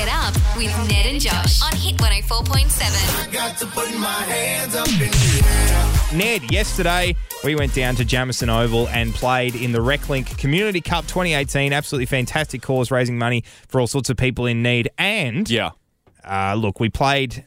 Get up with Ned and Josh on Hit 104.7. I got to put my hands up in the air. Ned, yesterday we went down to Jamison Oval and played in the RecLink Community Cup 2018. Absolutely fantastic cause, raising money for all sorts of people in need. And, look, we played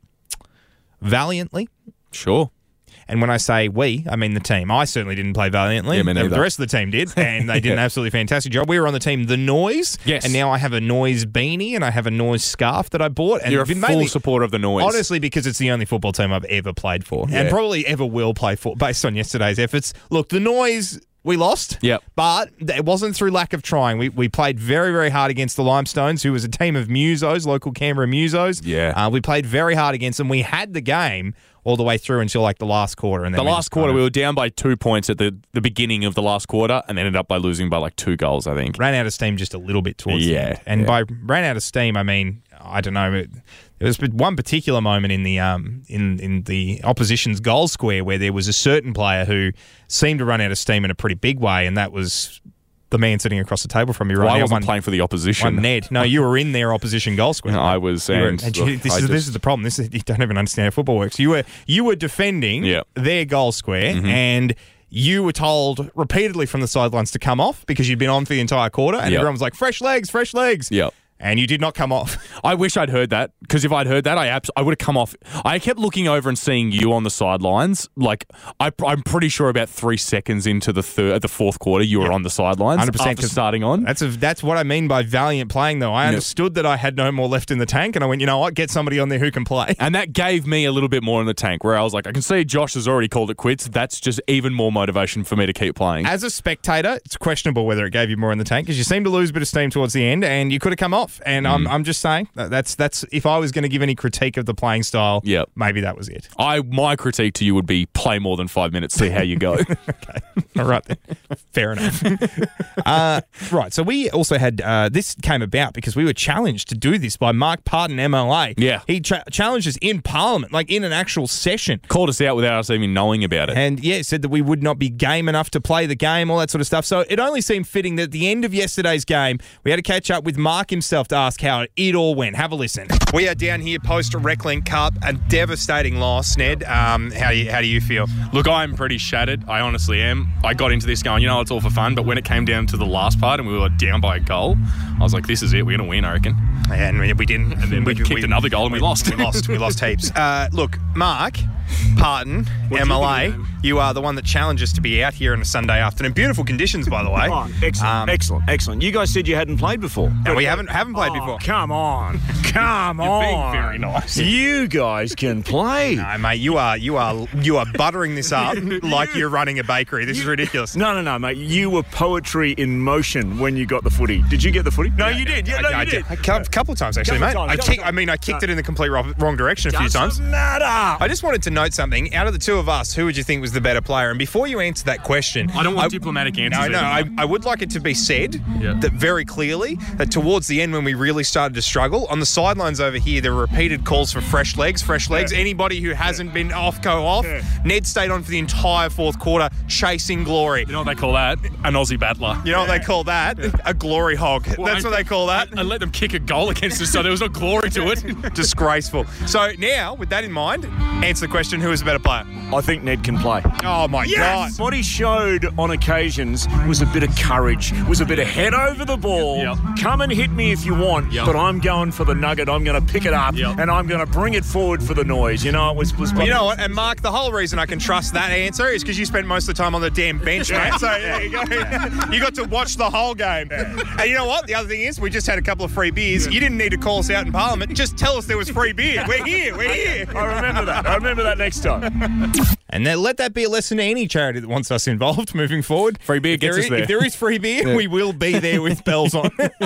valiantly. Sure. And when I say we, I mean the team. I certainly didn't play valiantly. Yeah, me neither. The rest of the team did, and they did an absolutely fantastic job. We were on the team The Noise. Yes. And now I have a Noise beanie and I have a Noise scarf that I bought. And You're a full supporter of the Noise. Honestly, because it's the only football team I've ever played for and probably ever will play for based on yesterday's efforts. Look, The Noise, we lost. Yep. But it wasn't through lack of trying. We played very, very hard against the Limestones, who was a team of musos, local Canberra musos. Yeah. We played very hard against them. We had the game all the way through until like the last quarter. And then the last quarter, we were down by 2 points at the beginning of the last quarter and ended up by losing by like 2 goals, I think. Ran out of steam just a little bit towards the end. And by ran out of steam, I mean, I don't know. There was one particular moment in the in the opposition's goal square where there was a certain player who seemed to run out of steam in a pretty big way, and that was the man sitting across the table from you right now. I wasn't playing for the opposition. Ned. No, you were in their opposition goal square. No, I was. This is the problem. You don't even understand how football works. You were defending their goal square, and you were told repeatedly from the sidelines to come off because you'd been on for the entire quarter, and everyone was like, fresh legs, fresh legs. Yep. And you did not come off. I wish I'd heard that, because if I'd heard that, I would have come off. I kept looking over and seeing you on the sidelines. Like, I'm pretty sure about 3 seconds into the fourth quarter, you were on the sidelines 100% after starting on. That's what I mean by valiant playing, though. I understood that I had no more left in the tank, and I went, you know what, get somebody on there who can play. And that gave me a little bit more in the tank, where I was like, I can see Josh has already called it quits. That's just even more motivation for me to keep playing. As a spectator, it's questionable whether it gave you more in the tank, because you seemed to lose a bit of steam towards the end, and you could have come off. And I'm just saying that's if I was going to give any critique of the playing style, maybe that was it. My critique to you would be play more than 5 minutes, see how you go. Okay, all right then. Fair enough. Right, so we also had this came about because we were challenged to do this by Mark Parton, MLA. Yeah, he challenged us in Parliament, like in an actual session. Called us out without us even knowing about it, and said that we would not be game enough to play the game, all that sort of stuff. So it only seemed fitting that at the end of yesterday's game, we had to catch up with Mark himself to ask how it all went. Have a listen. We are down here post RecLink Cup, a devastating loss. Ned, how do you feel? Look, I'm pretty shattered. I honestly am. I got into this going, it's all for fun, but when it came down to the last part and we were down by a goal, I was like, this is it. We're going to win, I reckon. And we didn't. And then we kicked another goal and we lost. We lost heaps. Look, Mark Parton, MLA, you are the one that challenged us to be out here on a Sunday afternoon. Beautiful conditions, by the way. Oh, excellent. You guys said you hadn't played before. And we haven't played before. Come on. You're being very nice. You guys can play. No, mate, you are buttering this up like you're running a bakery. This is ridiculous. No, mate. You were poetry in motion when you got the footy. Did you get the footy? No, you did. I did. A couple of times, actually, mate. I kicked it in the complete wrong direction a few times. Doesn't matter. I just wanted to note something. Out of the two of us, who would you think was the better player? And before you answer that question... I don't want diplomatic answers. No, I would like it to be said that very clearly that towards the end when we really started to struggle, on the sidelines over here, there were repeated calls for fresh legs. Anybody who hasn't been off, go off. Ned stayed on for the entire fourth quarter, chasing glory. You know what they call that? An Aussie battler. You know what they call that? A glory hog. That's what they call that. I let them kick a goal against us, so there was no glory to it. Disgraceful. So now, with that in mind, answer the question, who is the better player? I think Ned can play. Oh, my God. What he showed on occasions was a bit of courage, was a bit of head over the ball. Yep. Come and hit me if you want, but I'm going for the nugget. I'm going to pick it up, and I'm going to bring it forward for the Noise. You know, it was you know what? And Mark, the whole reason I can trust that answer is because you spent most of the time on the damn bench, mate. So there you go. You got to watch the whole game. And you know what? The other thing is, we just had a couple of free beers. You didn't need to call us out in Parliament. Just tell us there was free beer. We're here. I remember that next time. And then let that be a lesson to any charity that wants us involved moving forward. Free beer gets us there. If there is free beer, we will be there with bells on. Hit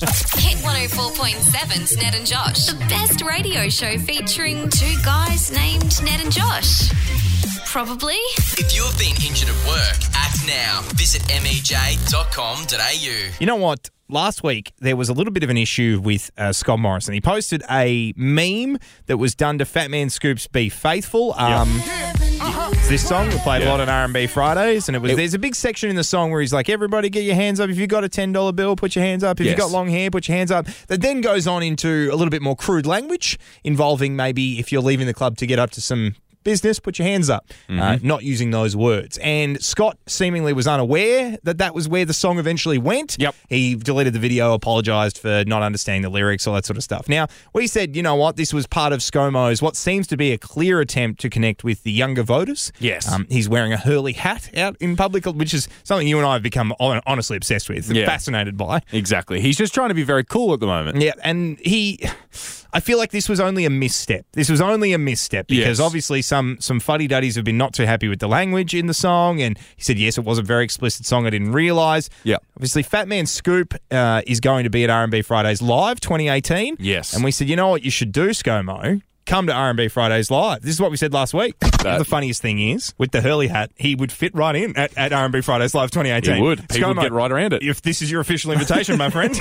104.7's Ned and Josh. The best radio show featuring two guys named Ned and Josh. Probably. If you've been injured at work, act now. Visit mej.com.au. You know what? Last week, there was a little bit of an issue with Scott Morrison. He posted a meme that was done to Fat Man Scoops Be Faithful. It's this song. We played a lot on R&B Fridays, and there's a big section in the song where he's like, everybody get your hands up. If you've got a $10 bill, put your hands up. If you've got long hair, put your hands up. That then goes on into a little bit more crude language involving maybe if you're leaving the club to get up to some business, put your hands up. Not using those words. And Scott seemingly was unaware that was where the song eventually went. Yep. He deleted the video, apologised for not understanding the lyrics, all that sort of stuff. Now, we said, you know what, this was part of ScoMo's what seems to be a clear attempt to connect with the younger voters. Yes. He's wearing a Hurley hat out in public, which is something you and I have become honestly obsessed with, fascinated by. Exactly. He's just trying to be very cool at the moment. Yeah, and I feel like this was only a misstep. Because obviously some fuddy-duddies have been not too happy with the language in the song, and he said, yes, it was a very explicit song. I didn't realise. Yeah. Obviously, Fat Man Scoop is going to be at R&B Fridays Live 2018. Yes. And we said, you know what you should do, ScoMo? Come to R&B Fridays Live. This is what we said last week. The funniest thing is, with the Hurley hat, he would fit right in at R&B Fridays Live 2018. He would. People would get right around it. If this is your official invitation, my friend.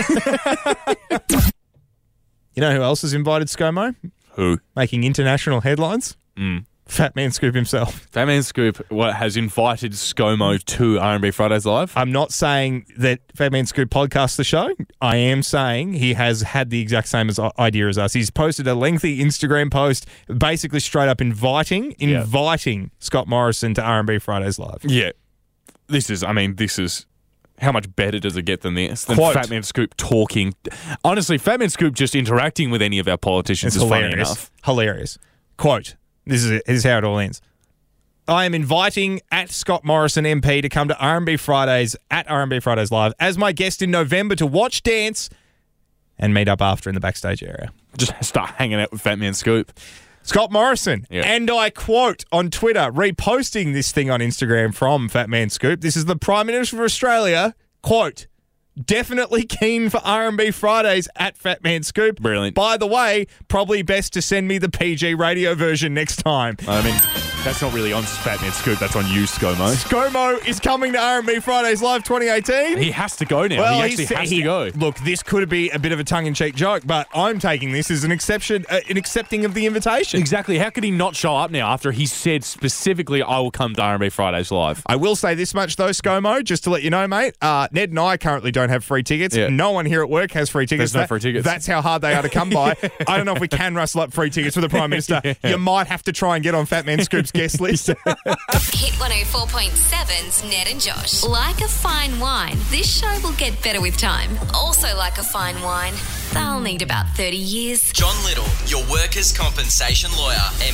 You know who else has invited ScoMo? Who? Making international headlines? Fat Man Scoop himself. Fat Man Scoop has invited ScoMo to R&B Fridays Live. I'm not saying that Fat Man Scoop podcasts the show. I am saying he has had the exact same idea as us. He's posted a lengthy Instagram post basically straight up inviting Scott Morrison to R&B Fridays Live. Yeah. This is... How much better does it get than this? Than Quote. Fat Man Scoop talking. Honestly, Fat Man Scoop just interacting with any of our politicians is funny enough. Hilarious. Quote. This is how it all ends. I am inviting at Scott Morrison MP to come to R&B Fridays at R&B Fridays Live as my guest in November to watch dance and meet up after in the backstage area. Just start hanging out with Fat Man Scoop. Scott Morrison, Yeah. and I quote on Twitter, reposting this thing on Instagram from Fat Man Scoop. This is the Prime Minister of Australia, quote, definitely keen for R&B Fridays at Fat Man Scoop. Brilliant. By the way, probably best to send me the PG radio version next time. I mean, that's not really on Fat Man Scoop. That's on you, ScoMo. ScoMo is coming to R&B Fridays Live 2018. He has to go now. He actually has to go. Look, this could be a bit of a tongue-in-cheek joke, but I'm taking this as an exception, an accepting of the invitation. Exactly. How could he not show up now after he said specifically, I will come to R&B Fridays Live? I will say this much, though, ScoMo, just to let you know, mate. Ned and I currently don't have free tickets. Yeah. No one here at work has free tickets. There's no free tickets. That's how hard they are to come by. I don't know if we can rustle up free tickets for the Prime Minister. Yeah. You might have to try and get on Fat Man Scoop's guest list. Hit 104.7's Ned and Josh. Like a fine wine, this show will get better with time. Also like a fine wine, they'll need about 30 years. John Little, your workers' compensation lawyer.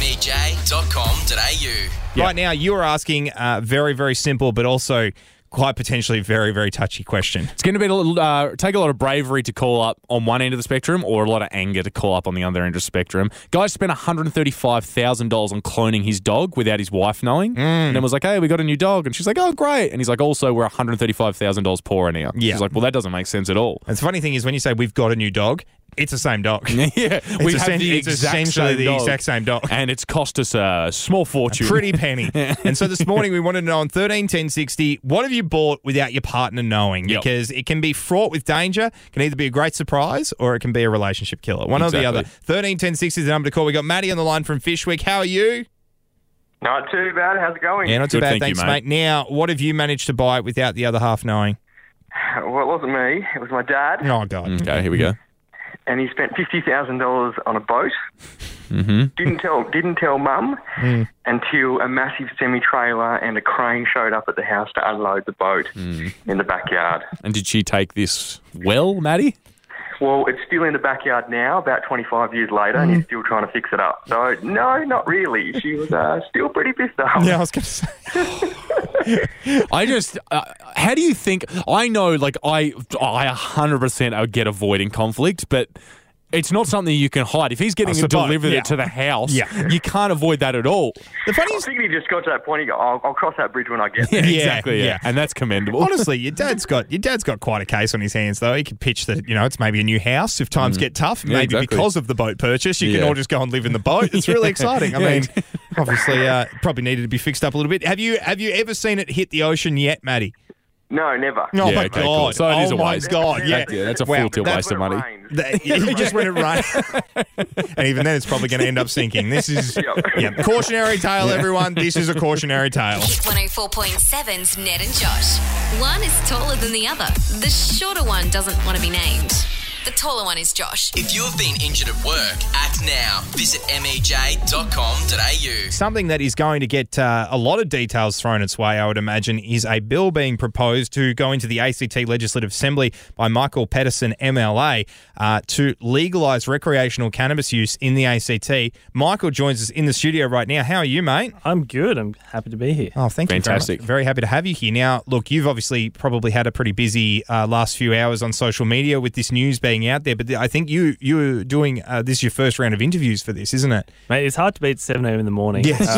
MEJ.com.au. Right now, you are asking a very, very simple, but also quite potentially very, very touchy question. It's going to be take a lot of bravery to call up on one end of the spectrum or a lot of anger to call up on the other end of the spectrum. Guy spent $135,000 on cloning his dog without his wife knowing. And then was like, hey, we got a new dog. And she's like, oh, great. And he's like, also, we're $135,000 poorer now. Yeah. She's like, well, that doesn't make sense at all. And the funny thing is when you say we've got a new dog, it's the same dog. Yeah, we have the it's exact essentially same the dog. exact same dog. And it's cost us a small fortune. Pretty penny. And so this morning we wanted to know on 131060, what have you bought without your partner knowing? Yep. Because it can be fraught with danger, can either be a great surprise or it can be a relationship killer. One or the other. 131060 is the number to call. We got Maddie on the line from Fishwick. How are you? Not too bad. How's it going? Yeah, not too Good, bad. thank you, Thanks, mate. mate. Now, what have you managed to buy without the other half knowing? Well, it wasn't me. It was my dad. Oh, God. Okay, here we go. And he spent $50,000 on a boat. Mm-hmm. Didn't tell Mum until a massive semi-trailer and a crane showed up at the house to unload the boat in the backyard. And did she take this well, Maddie? Well, it's still in the backyard now, about 25 years later, and he's still trying to fix it up. So, no, not really. She was still pretty pissed off. Yeah, I was going to say. I just, how do you think, I know, like, I 100% would get avoiding conflict, but it's not something you can hide. If he's getting It's a boat, delivered yeah. it to the house, Yeah. you can't avoid that at all. The I funniest think he just got to that point, he go, I'll cross that bridge when I get there. Yeah, Exactly, yeah. And that's commendable. Honestly, your dad's got quite a case on his hands, though. He could pitch that, it's maybe a new house if times get tough. Yeah, Maybe exactly. because of the boat purchase, you can Yeah. all just go and live in the boat. It's really exciting. I Yeah. mean, obviously, probably needed to be fixed up a little bit. Have you ever seen it hit the ocean yet, Maddie? No, never. Oh, Yeah, my okay, God. cool. So it is a my waste. God. Yeah. That's a Wow, full tilt waste of money. Just when it rains. And even then, it's probably going to end up sinking. This is cautionary tale, everyone. This is a cautionary tale. Hit 104.7's Ned and Josh. One is taller than the other. The shorter one doesn't want to be named. The taller one is Josh. If you have been injured at work, act now. Visit mej.com.au. Something that is going to get a lot of details thrown its way, I would imagine, is a bill being proposed to go into the ACT Legislative Assembly by Michael Pedersen, MLA, to legalise recreational cannabis use in the ACT. Michael joins us in the studio right now. How are you, mate? I'm good. I'm happy to be here. Oh, thank you. Fantastic. Very happy to have you here. Now, look, you've obviously probably had a pretty busy last few hours on social media with this news being out there, but I think you're doing this is your first round of interviews for this, isn't it? Mate, it's hard to beat 7 a.m. in the morning. Yes.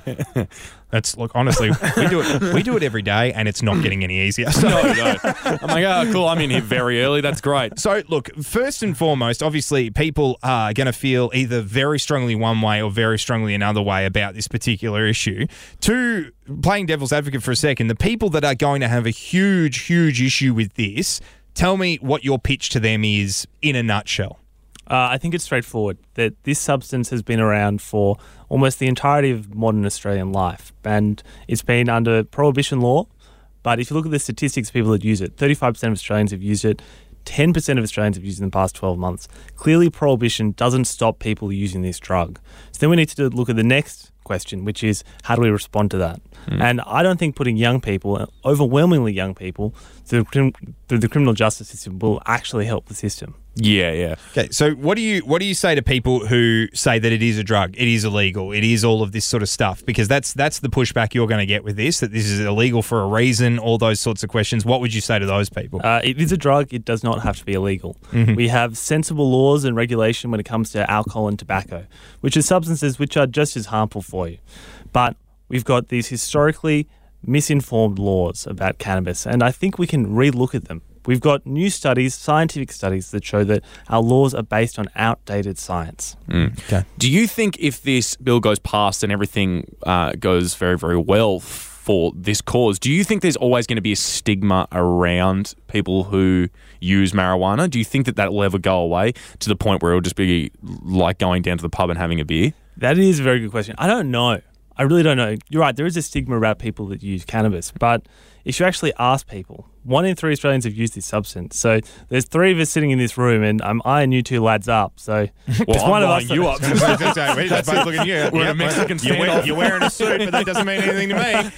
Look, honestly, we do it every day, and it's not getting any easier. So. No. I'm like, oh, cool. I'm in here very early. That's great. So, look, first and foremost, obviously, people are going to feel either very strongly one way or very strongly another way about this particular issue. Two, playing devil's advocate for a second, the people that are going to have a huge, huge issue with this, tell me what your pitch to them is in a nutshell. I think it's straightforward that this substance has been around for almost the entirety of modern Australian life, and it's been under prohibition law. But if you look at the statistics, people that use it, 35% of Australians have used it, 10% of Australians have used it in the past 12 months. Clearly, prohibition doesn't stop people using this drug. So then we need to look at the next question, which is how do we respond to that? And I don't think putting young people, overwhelmingly young people, through the criminal justice system will actually help the system. Yeah. Okay, so what do you say to people who say that it is a drug, it is illegal, it is all of this sort of stuff? Because that's the pushback you're going to get with this, that this is illegal for a reason, all those sorts of questions. What would you say to those people? It is a drug. It does not have to be illegal. Mm-hmm. We have sensible laws and regulation when it comes to alcohol and tobacco, which are substances which are just as harmful for you. But we've got these historically misinformed laws about cannabis, and I think we can relook at them. We've got new studies, scientific studies, that show that our laws are based on outdated science. Okay. Do you think if this bill goes past and everything goes very, very well for this cause, do you think there's always going to be a stigma around people who use marijuana? Do you think that will ever go away to the point where it'll just be like going down to the pub and having a beer? That is a very good question. I don't know. I really don't know. You're right, there is a stigma about people that use cannabis, but if you actually ask people, 1 in 3 Australians have used this substance. So there's 3 of us sitting in this room, and I'm eyeing you 2 lads up. So well, one of us you up. That's both looking at you. We're a Mexican standoff. You're wearing a suit, but that doesn't mean anything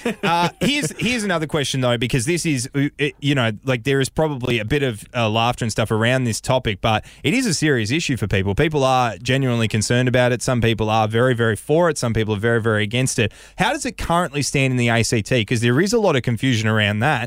to me. Here's another question though, because this is, like there is probably a bit of laughter and stuff around this topic, but it is a serious issue for people. People are genuinely concerned about it. Some people are very, very for it. Some people are very, very against it. How does it currently stand in the ACT? Because there is a lot of confusion around that.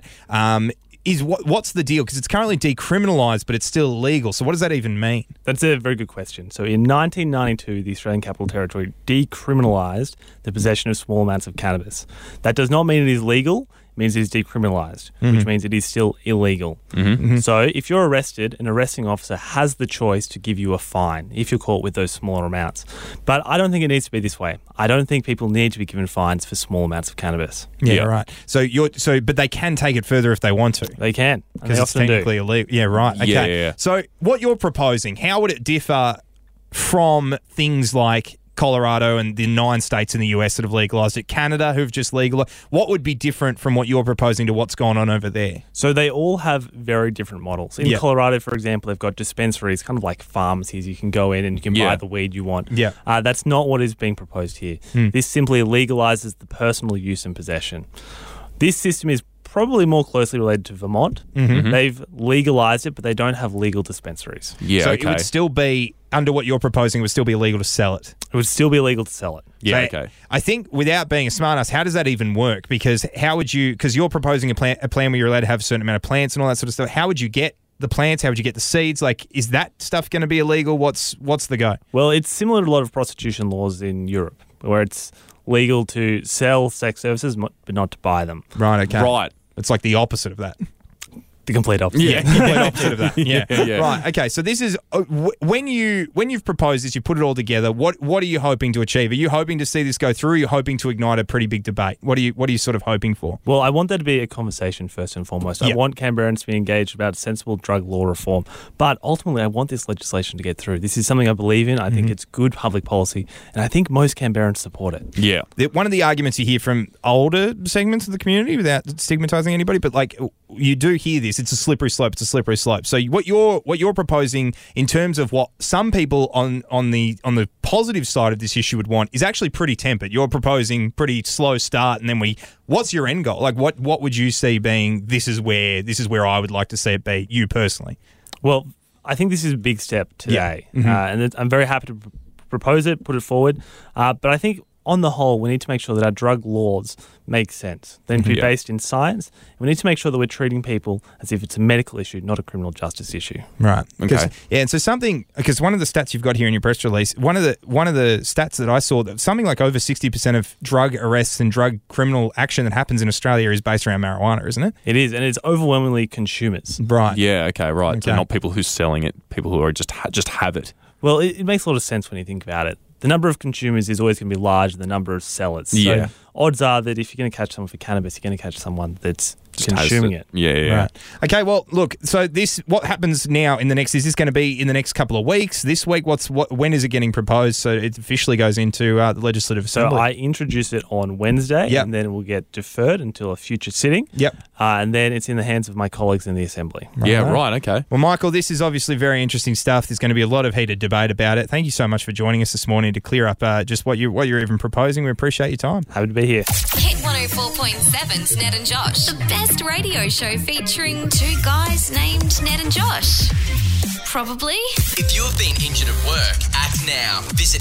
What's the deal? Because it's currently decriminalised, but it's still illegal. So what does that even mean? That's a very good question. So in 1992, the Australian Capital Territory decriminalised the possession of small amounts of cannabis. That does not mean it is legal. It means it is decriminalised, which means it is still illegal. So if you're arrested, an arresting officer has the choice to give you a fine if you're caught with those smaller amounts. But I don't think it needs to be this way. I don't think people need to be given fines for small amounts of cannabis. Yeah, right. But they can take it further if they want to. They can, because it's technically illegal. Yeah, right. Okay. Yeah. So what you're proposing, how would it differ from things like Colorado and the 9 states in the US that have legalised it, Canada who've just legalised? What would be different from what you're proposing to what's going on over there? So they all have very different models. In Colorado, for example, they've got dispensaries, kind of like pharmacies. You can go in and you can buy the weed you want. Yeah. That's not what is being proposed here. This simply legalises the personal use and possession. This system is probably more closely related to Vermont. They've legalised it, but they don't have legal dispensaries. So it would still be, under what you're proposing, it would still be illegal to sell it. It would still be illegal to sell it. Yeah, so I think without being a smartass, how does that even work? Because because you're proposing a plan where you're allowed to have a certain amount of plants and all that sort of stuff. How would you get the plants? How would you get the seeds? Like, is that stuff going to be illegal? What's the go? Well, it's similar to a lot of prostitution laws in Europe, where it's legal to sell sex services but not to buy them. Right, okay. Right. It's like the opposite of that. The complete opposite. Yeah, complete opposite of that. Yeah. Yeah. Right. Okay. So this is when you've proposed this, you put it all together. What are you hoping to achieve? Are you hoping to see this go through? Or are you hoping to ignite a pretty big debate? What are you sort of hoping for? Well, I want there to be a conversation first and foremost. I want Canberrans to be engaged about sensible drug law reform. But ultimately, I want this legislation to get through. This is something I believe in. I think it's good public policy, and I think most Canberrans support it. Yeah. One of the arguments you hear from older segments of the community, without stigmatising anybody, but like you do hear this, it's a slippery slope. It's a slippery slope. So what you're proposing in terms of what some people on the positive side of this issue would want is actually pretty tempered. You're proposing pretty slow start, and then what's your end goal? Like what would you see being? This is where I would like to see it be. You personally. Well, I think this is a big step today, and I'm very happy to propose it, put it forward. But I think on the whole, we need to make sure that our drug laws make sense. They need to be based in science. We need to make sure that we're treating people as if it's a medical issue, not a criminal justice issue. Right. Okay. Yeah, and so because one of the stats you've got here in your press release, one of the stats that I saw, that something like over 60% of drug arrests and drug criminal action that happens in Australia is based around marijuana, isn't it? It is, and it's overwhelmingly consumers. Right. Yeah. Okay. Right. Okay. So not people who's selling it, people who are just have it. Well, it makes a lot of sense when you think about it. The number of consumers is always going to be larger than the number of sellers. Yeah. So odds are that if you're going to catch someone for cannabis, you're going to catch someone that's consuming it. Yeah. Right. Okay, well, look, so what happens now is this going to be in the next couple of weeks, this week? When is it getting proposed so it officially goes into the Legislative Assembly? So I introduce it on Wednesday, and then it will get deferred until a future sitting. Yep. And then it's in the hands of my colleagues in the Assembly. Right, okay. Well, Michael, this is obviously very interesting stuff. There's going to be a lot of heated debate about it. Thank you so much for joining us this morning to clear up just what you're even proposing. We appreciate your time. Happy to be here. Hit 104.7's Ned and Josh, the best radio show featuring two guys named Ned and Josh. Probably. If you have been injured at work, act now. Visit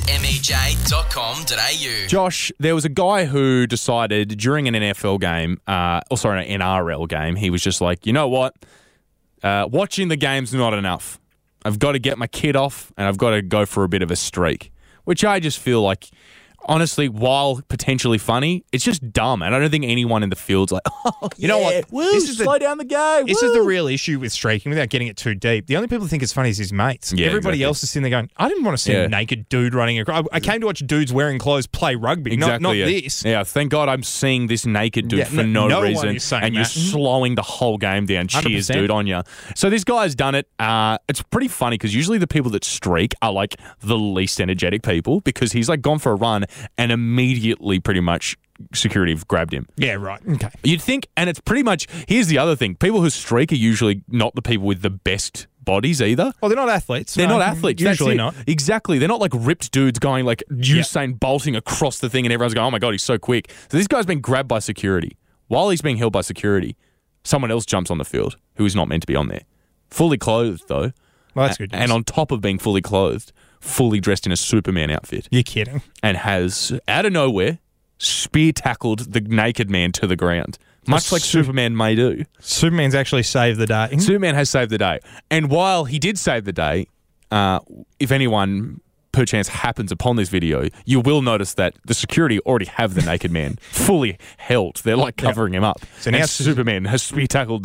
mej.com.au. Josh, there was a guy who decided during an NFL game, an NRL game, he was just like, you know what? Watching the game's not enough. I've got to get my kid off and I've got to go for a bit of a streak, which I just feel like, honestly, while potentially funny, it's just dumb. And I don't think anyone in the field's like, you know what? Slow down the game. This is the real issue with streaking, without getting it too deep. The only people who think it's funny is his mates. Yeah, Everybody else is sitting there going, I didn't want to see a naked dude running across. I came to watch dudes wearing clothes play rugby, not this. Yeah, thank God I'm seeing this naked dude for no reason. One is saying and you're slowing the whole game down. 100%. Cheers, dude, on you. So this guy's done it. It's pretty funny because usually the people that streak are like the least energetic people, because he's like gone for a run and immediately pretty much security have grabbed him. Yeah, right. Okay. You'd think, and it's pretty much, here's the other thing, people who streak are usually not the people with the best bodies either. Well, they're not athletes. They're not athletes. Usually not. Exactly. They're not like ripped dudes going like Usain bolting across the thing and everyone's going, oh my God, he's so quick. So this guy's been grabbed by security. While he's being held by security, someone else jumps on the field who is not meant to be on there. Fully clothed though. Well, that's good news. And on top of being fully clothed, fully dressed in a Superman outfit. You're kidding. And has, out of nowhere, spear tackled the naked man to the ground. Much like Superman may do. Superman's actually saved the day. Superman has saved the day. And while he did save the day, if anyone perchance happens upon this video, you will notice that the security already have the naked man fully held. They're like covering him up. So now Superman has spear tackled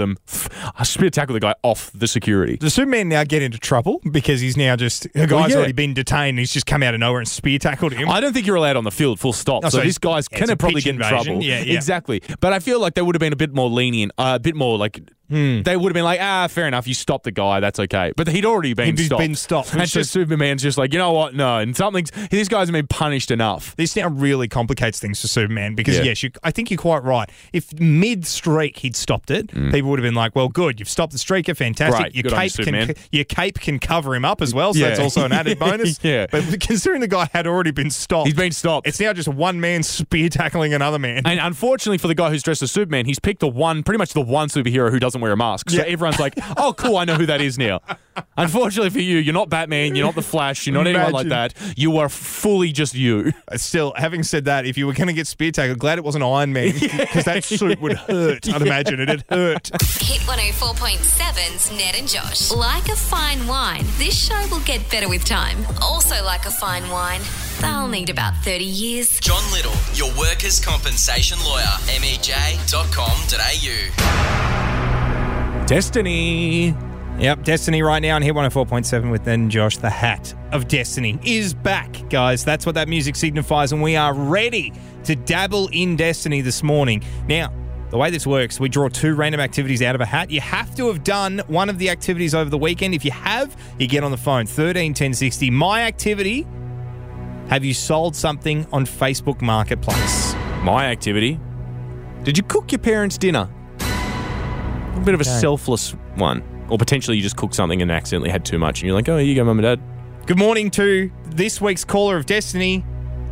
the guy off the security. Does Superman now get into trouble because he's now the guy's already been detained and he's just come out of nowhere and spear tackled him? I don't think you're allowed on the field, full stop. Oh, so this guy's going to probably get in trouble. Yeah. Exactly. But I feel like they would have been a bit more lenient, a bit more like, they would have been like, fair enough, you stopped the guy, that's okay. But he'd already been stopped. And just Superman's just like, you know what, no. And these guys have been punished enough. This now really complicates things for Superman because, I think you're quite right. If mid-streak he'd stopped it, people would have been like, well, good, you've stopped the streaker, fantastic. Right, your cape can cover him up as well, so that's also an added bonus. But considering the guy had already been stopped. He's been stopped. It's now just one man spear tackling another man. And unfortunately for the guy who's dressed as Superman, he's picked pretty much the one superhero who doesn't wear a mask. So everyone's like, oh, cool, I know who that is now. Unfortunately for you're not Batman, you're not the Flash, you're not anyone like that. You are fully just you. Still, having said that, if you were going to get spear tackled, glad it wasn't Iron Man, because that suit would hurt. I'd imagine it'd hurt. Hit 104.7's Ned and Josh. Like a fine wine, this show will get better with time. Also like a fine wine, they'll need about 30 years. John Little, your workers' compensation lawyer. mej.com.au. Destiny. Yep, Destiny right now on Hit 104.7 with Ned and Josh. The Hat of Destiny is back, guys. That's what that music signifies, and we are ready to dabble in Destiny this morning. Now, the way this works, we draw 2 random activities out of a hat. You have to have done one of the activities over the weekend. If you have, you get on the phone. 13 10 60. My activity, have you sold something on Facebook Marketplace? My activity, did you cook your parents' dinner? A bit of a selfless one. Or potentially you just cooked something and accidentally had too much and you're like, oh, here you go, Mum and Dad. Good morning to this week's caller of Destiny,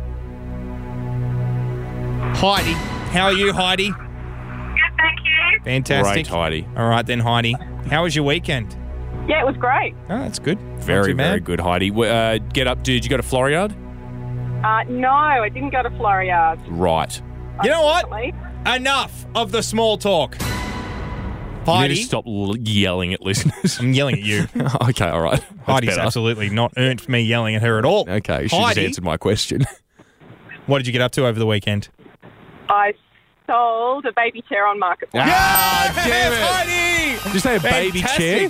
Heidi. How are you, Heidi? Good, thank you. Fantastic. Great, Heidi. All right then, Heidi. How was your weekend? Yeah, it was great. Oh, that's good. Very, very good, Heidi. Get up. Did you go to Floriade? No, I didn't go to Floriade. Right. You know what? Enough of the small talk. Heidi. You need to stop yelling at listeners. I'm yelling at you. Okay, all right. That's Heidi's better. absolutely not earned me yelling at her at all. Okay, she Heidi, just answered my question. What did you get up to over the weekend? I sold a baby chair on Marketplace. Damn it. Heidi! Did you say a baby chair?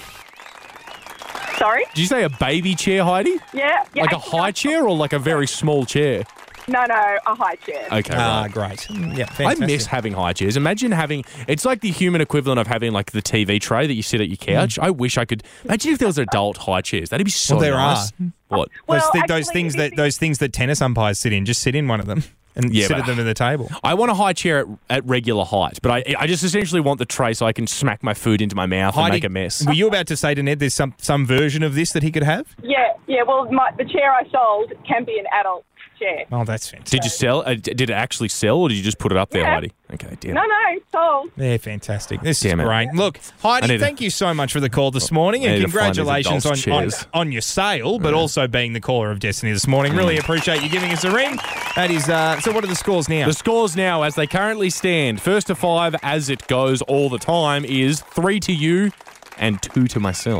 Sorry? Did you say a baby chair, Heidi? Yeah. Like a high chair or like a very small chair? No, a high chair. Okay, right. Great. Yeah, I fantastic. miss having high chairs. Imagine having, it's like the human equivalent of having like the TV tray that you sit at your couch. I wish I could, imagine if there was adult high chairs. That'd be so Well, there nice. are. What? Well, those things that tennis umpires sit in, just sit in one of them and Yeah, sit but- at them at the table. I want a high chair at regular height, but I just essentially want the tray so I can smack my food into my mouth and make a mess. Were you about to say to Ned there's some version of this that he could have? Yeah. Well, the chair I sold can be an adult chair. Oh, that's fantastic. Did you sell? Did it actually sell, or did you just put it up there, Yeah. Heidi? Okay, damn. No, sold. They're fantastic. This Damn is it. great. Look, Heidi, thank you so much for the call this morning, I and need to find these congratulations adult chairs. on your sale, but also being the caller of Destiny this morning. Really appreciate you giving us a ring. That is. So, what are the scores now? The scores now, as they currently stand, 1 to 5, as it goes all the time, is 3 to you and 2 to myself.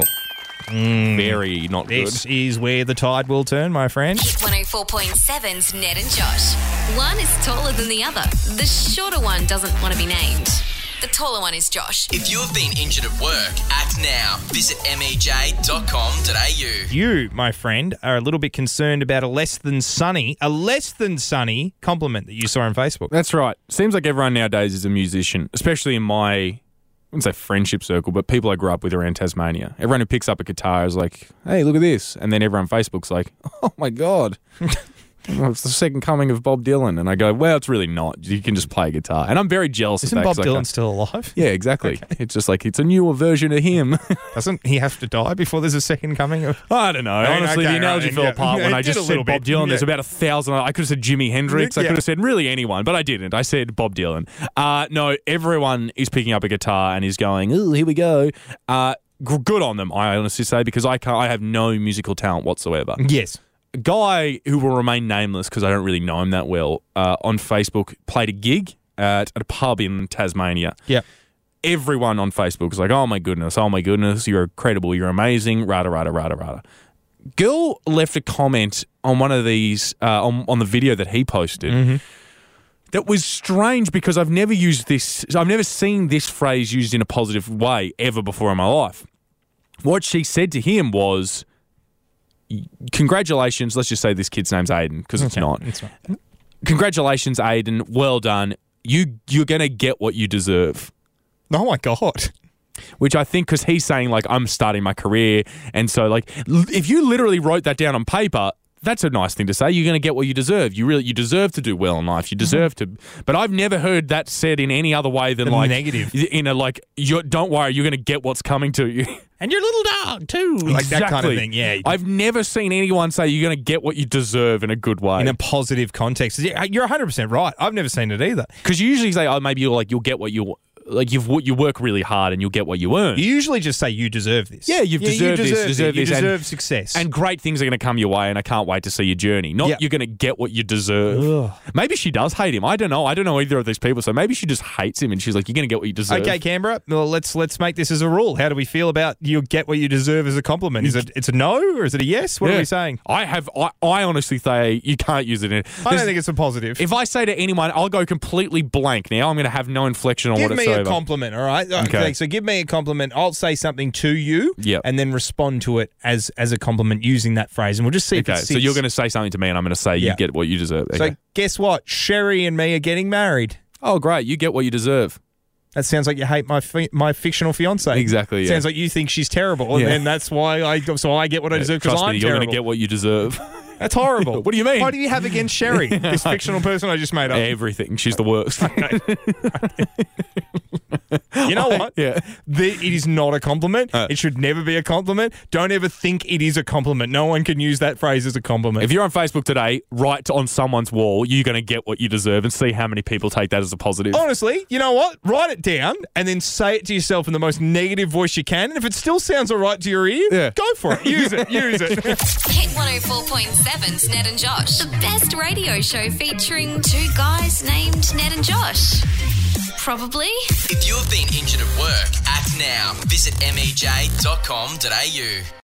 Very not good. This is where the tide will turn, my friend. Hit 104.7's Ned and Josh. One is taller than the other. The shorter one doesn't want to be named. The taller one is Josh. If you have been injured at work, act now. Visit mej.com.au. You, my friend, are a little bit concerned about a less than sunny compliment that you saw on Facebook. That's right. Seems like everyone nowadays is a musician, especially in my, I wouldn't say friendship circle, but people I grew up with around Tasmania. Everyone who picks up a guitar is like, hey, look at this. And then everyone on Facebook's like, oh my God. Well, it's the second coming of Bob Dylan. And I go, well, it's really not. You can just play guitar. And I'm very jealous Isn't of that. Bob 'cause I Dylan can't- still alive? Yeah, exactly. Okay. It's just like, it's a newer version of him. Doesn't he have to die before there's a second coming of... I don't know. Honestly, okay, the analogy right, fell yeah. apart when It I did just a said little Bob bit, Dylan. There's yeah. about 1,000. I could have said Jimi Hendrix. I Yeah. could have said really anyone, but I didn't. I said Bob Dylan. No, everyone is picking up a guitar and is going, oh, here we go. Good on them, I honestly say, because I have no musical talent whatsoever. Yes. A guy who will remain nameless because I don't really know him that well on Facebook played a gig at a pub in Tasmania. Yeah. Everyone on Facebook was like, oh my goodness, you're incredible, you're amazing, rada, rada, rada, rada. Girl left a comment on one of these, on the video that he posted that was strange because I've never seen this phrase used in a positive way ever before in my life. What she said to him was, congratulations, let's just say this kid's name's Aiden, because it's not. It's not. Congratulations, Aiden, well done. You're going to get what you deserve. Oh my God. Which I think, because he's saying, like, I'm starting my career, and so, like, if you literally wrote that down on paper, that's a nice thing to say. You're going to get what you deserve. You deserve to do well in life. You deserve to. But I've never heard that said in any other way than like negative. In a like, don't worry, you're going to get what's coming to you. And your little dog too. Like that kind of thing. Yeah. I've never seen anyone say you're going to get what you deserve in a good way. In a positive context. Yeah, you're 100% right. I've never seen it either. Because you usually say, oh, maybe you'll get what you. Like you work really hard and you'll get what you earn. You usually just say you deserve this. Yeah, you deserve this. You deserve success. And great things are going to come your way, and I can't wait to see your journey. Not you're going to get what you deserve. Ugh. Maybe she does hate him. I don't know. I don't know either of these people. So maybe she just hates him, and she's like, "You're going to get what you deserve." Okay, Canberra. Well, let's make this as a rule. How do we feel about you get what you deserve as a compliment? Is it's a no or is it a yes? What are we saying? I honestly say you can't use it. I don't think it's a positive. If I say to anyone, I'll go completely blank now. I'm going to have no inflection on what it says. Give whatever. a compliment, all right? Okay. So give me a compliment. I'll say something to you and then respond to it as a compliment using that phrase. And we'll just see if it sits. So you're going to say something to me and I'm going to say you get what you deserve. Okay. So guess what? Sherry and me are getting married. Oh, great. You get what you deserve. That sounds like you hate my fictional fiance. Exactly, yeah. Sounds like you think she's terrible, and that's why I get what I deserve because I'm you're terrible. going to get what you deserve. That's horrible. What do you mean? What do you have against Sherry, this fictional person I just made up? Everything. She's the worst. You know what? Yeah. It is not a compliment. It should never be a compliment. Don't ever think it is a compliment. No one can use that phrase as a compliment. If you're on Facebook today, write on someone's wall, you're going to get what you deserve and see how many people take that as a positive. Honestly, you know what? Write it down and then say it to yourself in the most negative voice you can. And if it still sounds all right to your ear, go for it. Use it. Use it. Hit 104.7's Ned and Josh. The best radio show featuring two guys named Ned and Josh. Probably. If you have been injured at work, act now. Visit mej.com.au.